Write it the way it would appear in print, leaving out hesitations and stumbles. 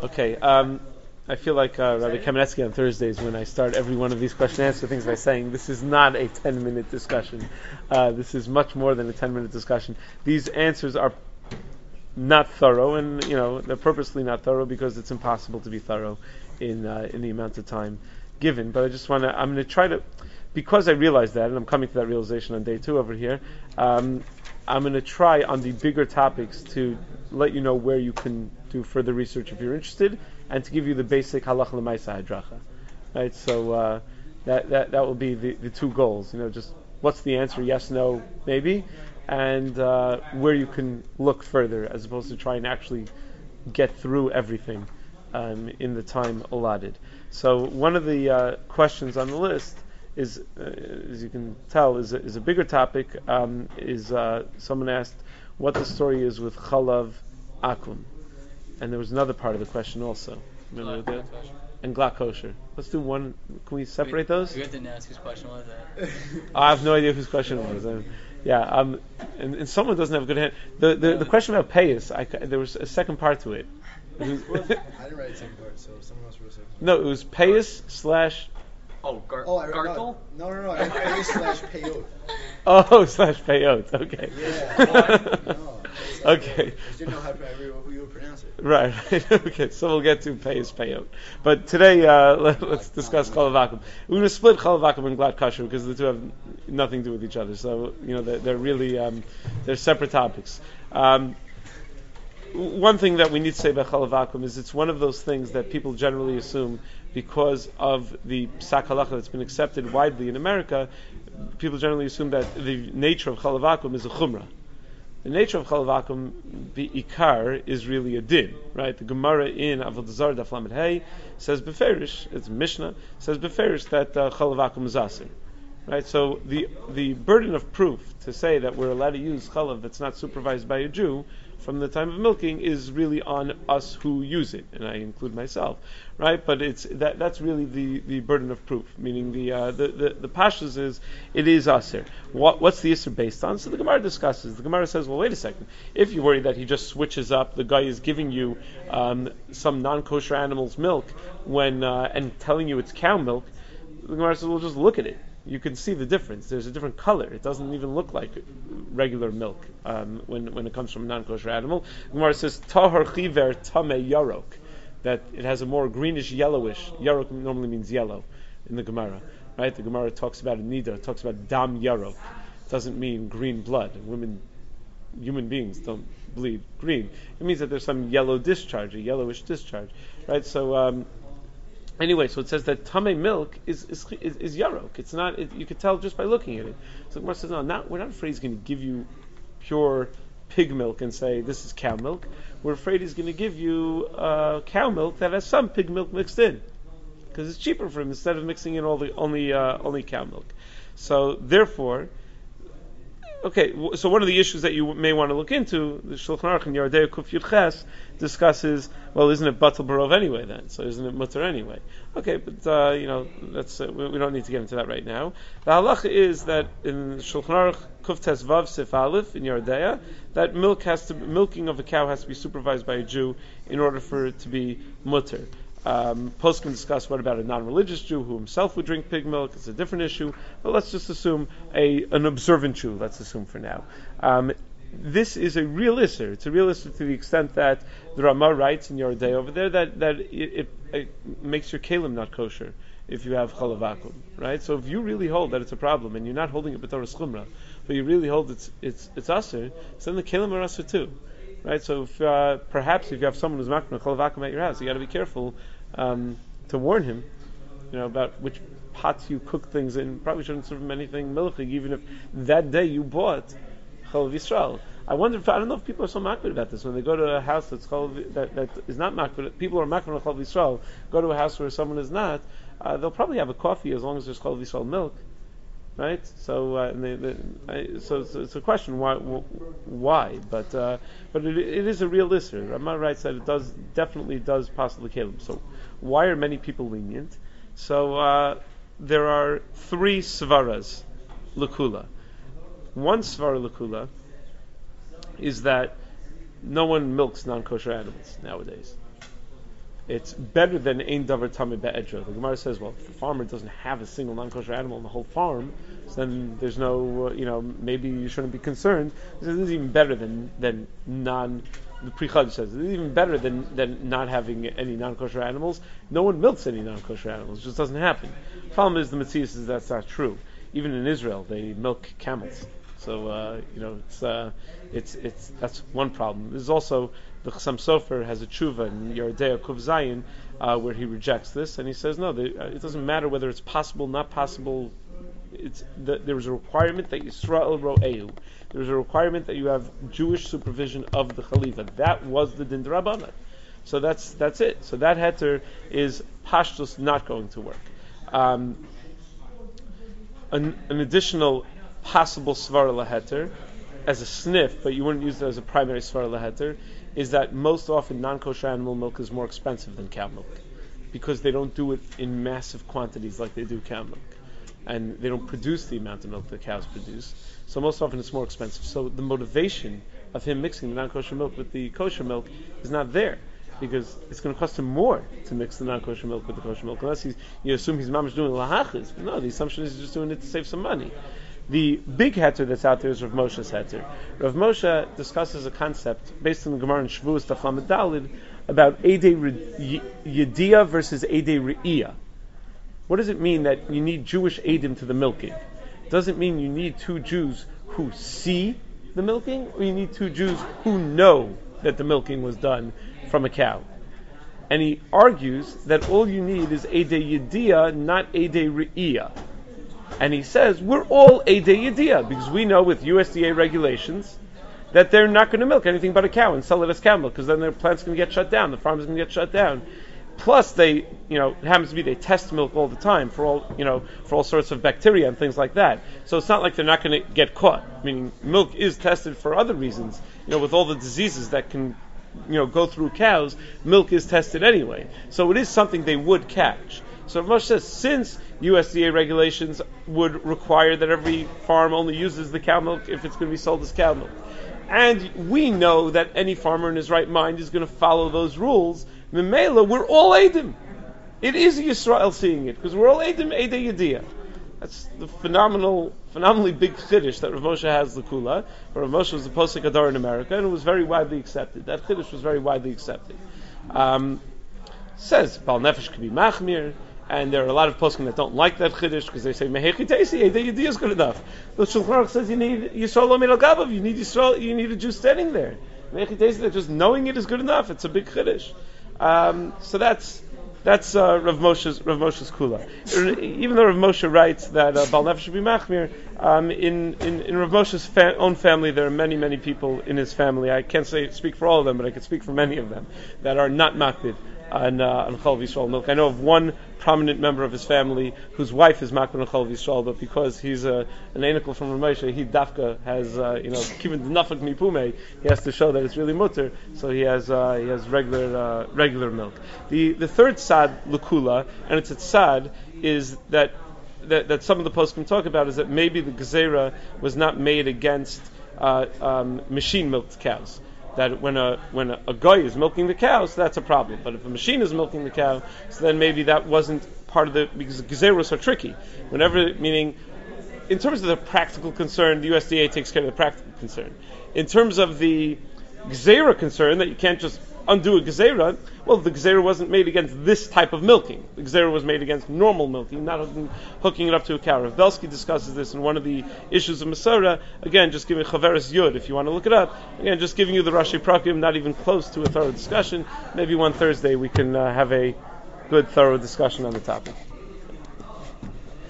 Okay, I feel like Rabbi Kamenetsky on Thursdays when I start every one of these question and answer things by saying this is not a 10-minute discussion. This is much more than a 10-minute discussion. These answers are not thorough, and they're purposely not thorough because it's impossible to be thorough in the amount of time given. But I'm going to try to, because I realize that, and I'm coming to that realization on day 2 over here. I'm going to try on the bigger topics to let you know where you can do further research if you're interested, and to give you the basic halacha l'maisa hadracha. Right, so that will be the 2 goals. Just what's the answer? Yes, no, maybe, and where you can look further, as opposed to try and actually get through everything in the time allotted. So one of the questions on the list is, as you can tell, is a bigger topic. Someone asked what the story is with Chalav Akum, and there was another part of the question also. Remember that? And Glak Kosher. Let's do one. Can we separate those? We didn't ask whose question was that. I have no idea whose question it was. And someone doesn't have a good hand. The question about payas, there was a second part to it. I didn't write the second part, so someone else wrote a second part. No, it was payas / Gartel? No, I meant pay/payot. Oh, /payot. Okay. Yeah. No. Okay. I just didn't know how you would pronounce it. Right. Okay. So we'll get to payot. But today, let's discuss Chalav Akum. We're going to split Chalav Akum and Glak Kosher because the two have nothing to do with each other. So they're really they're separate topics. One thing that we need to say about Chalav Akum is it's one of those things that people generally assume, because of the psak halacha that's been accepted widely in America, people generally assume that the nature of Chalav Akum is a chumrah. The nature of Chalav Akum, the ikar, is really a din, right? The Gemara in Avodah Zarah Daf Lamed Hey says beferish, it's Mishnah, says beferish that Chalav Akum is aser. Right? So the burden of proof to say that we're allowed to use chalav that's not supervised by a Jew from the time of milking is really on us who use it, and I include myself, right? But that's really the burden of proof, meaning the pashtus is it is aser. What's the iser based on? So the Gemara discusses. The Gemara says, well, wait a second. If you worry that he just switches up, the guy is giving you some non-kosher animal's milk and telling you it's cow milk, the Gemara says, well, just look at it. You can see the difference. There's a different color. It doesn't even look like regular milk when it comes from a non-kosher animal. Gemara says tahar chiver tameh yarok, that it has a more greenish yellowish. Yarok normally means yellow in the Gemara, right? The Gemara talks about a nidar, it talks about dam yarok. It doesn't mean green blood. Human beings don't bleed green. It means that there's some yellow discharge, a yellowish discharge, right? So. Anyway, so it says that tamei milk is yarok. It's not. You could tell just by looking at it. So Gemara says, no, we're not afraid he's going to give you pure pig milk and say this is cow milk. We're afraid he's going to give you cow milk that has some pig milk mixed in, because it's cheaper for him instead of mixing in only cow milk. So therefore. Okay, so one of the issues that you may want to look into, the Shulchan Aruch in Yardei Kuf Yud Ches discusses, well, isn't it Batal Barov anyway then? So isn't it Mutter anyway? Okay, but that's we don't need to get into that right now. The halacha is that in Shulchan Aruch Kuf Tes Vav Sif Aleph in Yardei, that milking of a cow has to be supervised by a Jew in order for it to be Mutter. Post can discuss what about a non-religious Jew who himself would drink pig milk. It's a different issue, but let's just assume an observant Jew. Let's assume for now. This is a real issue. It's a real issue to the extent that the Ramah writes in Yardei over there that it makes your kalim not kosher if you have chalav akum, right? So if you really hold that it's a problem and you're not holding it b'toras chumrah, but you really hold it's aser, so then the kalim are aser too. Right, so if, perhaps if you have someone who's makna chalav akum at your house, you got to be careful to warn him, about which pots you cook things in. Probably shouldn't serve him anything milchig, even if that day you bought chalav Yisrael. I don't know if people are so makbid about this when they go to a house that is not makbid. People are makbid on chalav Yisrael. Go to a house where someone is not. They'll probably have a coffee as long as there's chalav Yisrael milk. Right, so so it's a question why, but it is a real issue. Ramah writes that it definitely does possibly kalim. So why are many people lenient? So there are 3 svaras l'kula. One svara l'kula is that no one milks non-kosher animals nowadays. it's better than ein davar tamei be'edra. The Gemara says, well, if the farmer doesn't have a single non-kosher animal in the whole farm, so then there's no, maybe you shouldn't be concerned. This is even better than the Pri Chadsh says, it's even better than not having any non-kosher animals. No one milks any non-kosher animals. It just doesn't happen. The problem is the Metzius is that's not true. Even in Israel, they milk camels. So it's that's one problem. There's also the Chassam Sofer has a tshuva in Yerdea Kuv Zayin where he rejects this, and he says no, it doesn't matter whether it's possible, not possible. There was a requirement that Yisrael ro'ehu. There was a requirement that you have Jewish supervision of the Khalifa. That was the Din D'Rabbanan. So that's it. So that heter is pashtus not going to work. An additional possible svara laheter as a sniff, but you wouldn't use it as a primary svara laheter, is that most often non-kosher animal milk is more expensive than cow milk because they don't do it in massive quantities like they do cow milk, and they don't produce the amount of milk that cows produce. So most often it's more expensive. So the motivation of him mixing the non-kosher milk with the kosher milk is not there, because it's going to cost him more to mix the non-kosher milk with the kosher milk, unless you assume he's mamish doing lahachas. But no, the assumption is he's just doing it to save some money. The big heter that's out there is Rav Moshe's heter. Rav Moshe discusses a concept based on the Gemara in Shavuos Daf Lamed Daled about Eidei Yediyah versus Eidei Re'iyah. What does it mean that you need Jewish Eidim to the milking? Does it mean you need two Jews who see the milking, or you need two Jews who know that the milking was done from a cow? And he argues that all you need is Eidei Yediyah, not Eidei Re'iyah. And he says, we're all Eidei Yediyah, because we know with USDA regulations that they're not going to milk anything but a cow and sell it as cow milk, because then their plant's going to get shut down, the farm's going to get shut down. Plus, it happens to be they test milk all the time for all sorts of bacteria and things like that. So it's not like they're not going to get caught. Meaning, milk is tested for other reasons. With all the diseases that can, go through cows, milk is tested anyway. So it is something they would catch. So Moshe says, since USDA regulations would require that every farm only uses the cow milk if it's going to be sold as cow milk, and we know that any farmer in his right mind is going to follow those rules, Memela, we're all Eidim. It is Yisrael seeing it, because we're all Eidim, Eidei Yediyah. That's the phenomenally big chiddush that Rav Moshe has l'kula. Rav Moshe was the posek ador in America, and it was very widely accepted. That chiddush was very widely accepted. Says Bal Nefesh could be machmir, and there are a lot of poskim that don't like that chiddush because they say mehechi teisi Eidei Yediyah is good enough. But Shulchan Aruch says you need Yisrael lo midal gabav. You need Yisrael. You need a Jew standing there. Mehechi teisi, that just knowing it is good enough. It's a big chiddush. So that's Rav Moshe's kula. Even though Rav Moshe writes that Bal Nefesh should be machmir, in Rav Moshe's own family there are many people in his family. I can't speak for all of them, but I can speak for many of them that are not makpid on Chol V'Yisrael milk. I know of one prominent member of his family whose wife is makpid on Chol V'Yisrael, but because he's an anikel from Rav Moshe, he dafka has given the nafak mipume. He has to show that it's really mutter, so he has regular milk. The third sad l'kula, and it's a sad, is that some of the poskim talk about is that maybe the gezerah was not made against machine milked cows. That when a guy is milking the cow, so that's a problem. But if a machine is milking the cow, so then maybe that wasn't part of because the gezerahs are tricky. Meaning, in terms of the practical concern, the USDA takes care of the practical concern. In terms of the gezerah concern, that you can't just undo a gezerah, well, the gezerah wasn't made against this type of milking. The gezerah was made against normal milking, not hooking it up to a cow. Rav Belsky discusses this in one of the issues of Masorah. Again, just giving Chaveres Yud, if you want to look it up. Again, just giving you the Rashi Prakim, not even close to a thorough discussion. Maybe one Thursday we can have a good, thorough discussion on the topic.